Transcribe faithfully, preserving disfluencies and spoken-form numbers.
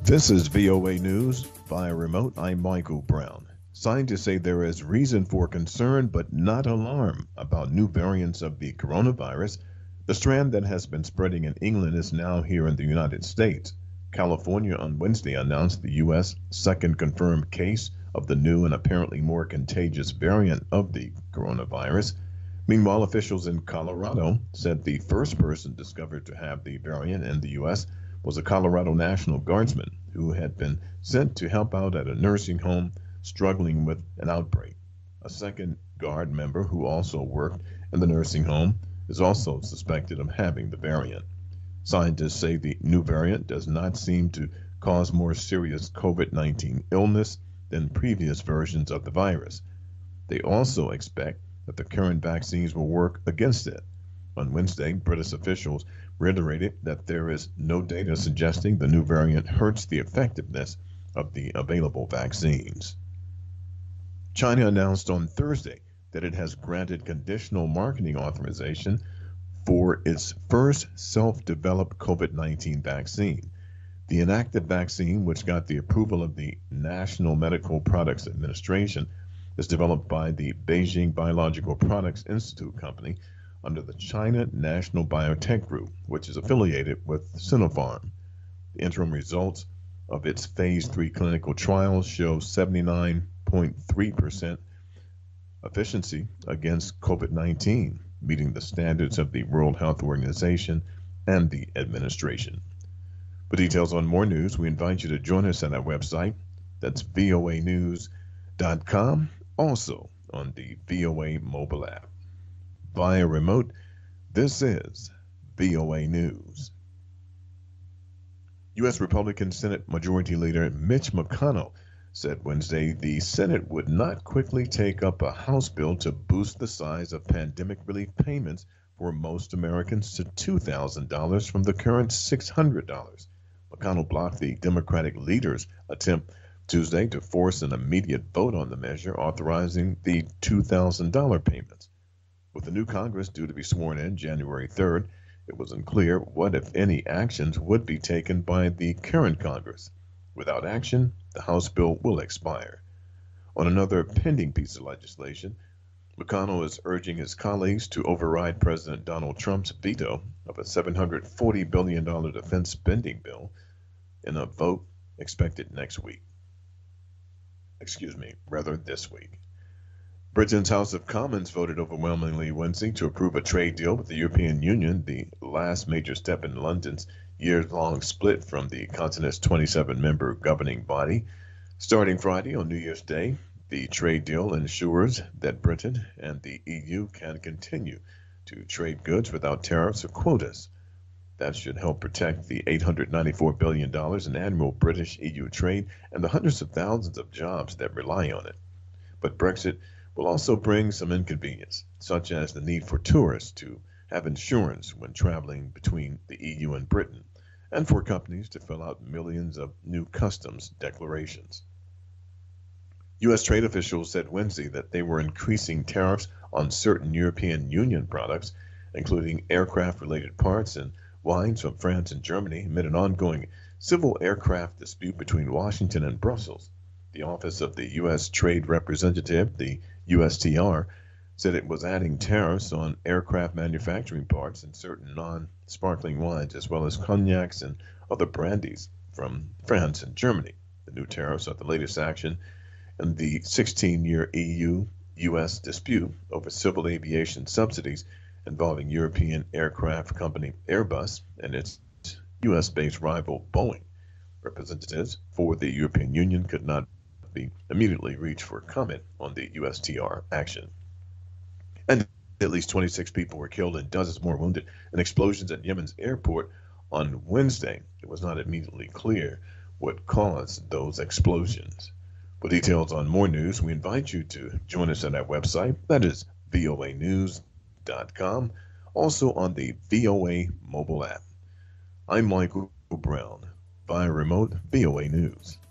This is V O A News via remote. I'm Michael Brown. Scientists say there is reason for concern but not alarm about new variants of the coronavirus. The strand that has been spreading in England is now here in the United States. California on Wednesday announced the U S second confirmed case of the new and apparently more contagious variant of the coronavirus. Meanwhile, officials in Colorado said the first person discovered to have the variant in the U S was a Colorado National Guardsman who had been sent to help out at a nursing home struggling with an outbreak. A second Guard member who also worked in the nursing home is also suspected of having the variant. Scientists say the new variant does not seem to cause more serious COVID nineteen illness than previous versions of the virus. They also expect that the current vaccines will work against it. On Wednesday, British officials reiterated that there is no data suggesting the new variant hurts the effectiveness of the available vaccines. China announced on Thursday that it has granted conditional marketing authorization for its first self-developed COVID nineteen vaccine. The inactive vaccine, which got the approval of the National Medical Products Administration, is developed by the Beijing Biological Products Institute company under the China National Biotech Group, which is affiliated with Sinopharm. The interim results of its phase three clinical trials show seventy-nine point three percent efficiency against COVID nineteen, meeting the standards of the World Health Organization and the administration. For details on more news, we invite you to join us at our website. That's V O A news dot com, also on the V O A mobile app. Via remote, this is V O A News. U S Republican Senate Majority Leader Mitch McConnell said Wednesday the Senate would not quickly take up a House bill to boost the size of pandemic relief payments for most Americans to two thousand dollars from the current six hundred dollars. McConnell blocked the Democratic leader's attempt Tuesday to force an immediate vote on the measure authorizing the two thousand dollars payments. With the new Congress due to be sworn in January third, it was unclear what, if any, actions would be taken by the current Congress. Without action, the House bill will expire. On another pending piece of legislation, McConnell is urging his colleagues to override President Donald Trump's veto of a seven hundred forty billion dollars defense spending bill in a vote expected next week. Excuse me, rather this week. Britain's House of Commons voted overwhelmingly Wednesday to approve a trade deal with the European Union, the last major step in London's years-long split from the continent's twenty-seven member governing body. Starting Friday on New Year's Day, the trade deal ensures that Britain and the E U can continue to trade goods without tariffs or quotas. That should help protect the eight hundred ninety-four billion dollars in annual British-E U trade and the hundreds of thousands of jobs that rely on it. But Brexit will also bring some inconvenience, such as the need for tourists to have insurance when traveling between the E U and Britain, and for companies to fill out millions of new customs declarations. U S trade officials said Wednesday that they were increasing tariffs on certain European Union products, including aircraft-related parts and wines from France and Germany, amid an ongoing civil aircraft dispute between Washington and Brussels. The Office of the U S Trade Representative, the U S T R, said it was adding tariffs on aircraft manufacturing parts and certain non-sparkling wines, as well as cognacs and other brandies from France and Germany. The new tariffs are the latest action in the sixteen-year E U-U S dispute over civil aviation subsidies involving European aircraft company Airbus and its U S-based rival Boeing. Representatives for the European Union could not be immediately reached for comment on the U S T R action. And at least twenty-six people were killed and dozens more wounded in explosions at Yemen's airport on Wednesday. It was not immediately clear what caused those explosions. For details on more news, we invite you to join us at our website. That is V O A news dot com, also on the V O A mobile app. I'm Michael Brown, via remote V O A News.